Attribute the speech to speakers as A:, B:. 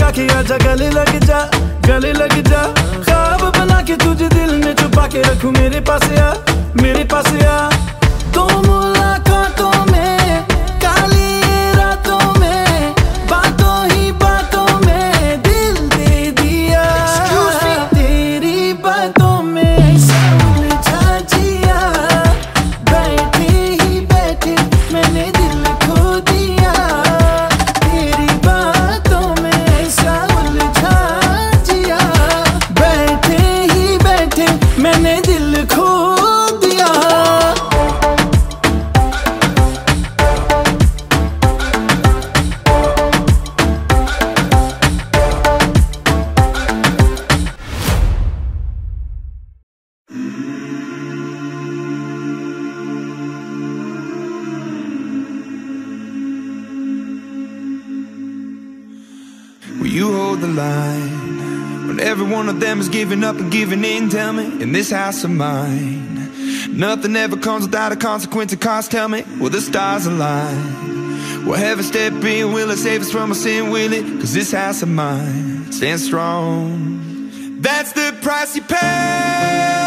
A: के आजा गले लग जा, गले लग जा। ख्वाब बना के तुझे दिल में छुपा के रखूं, मेरे पास आ, मेरे पास आ। दो मुलाकातों में, काली रातों में, बातों ही बातों में दिल दे दिया। तेरी बातों में ऐसा उलझा जिया, बैठे ही बैठे मैंने दिल खो दिया। तेरी बातों में ऐसा उलझा जिया, बैठे ही बैठे मैंने दिल खो दिया।
B: Will you hold the line when every one of them is giving up and giving in? Tell me, in this house of mine, nothing ever comes without a consequence and cost. Tell me, will the stars align? Will heaven step in? Will it save us from our sin? Will it? 'Cause this house of mine stands strong. That's the price you pay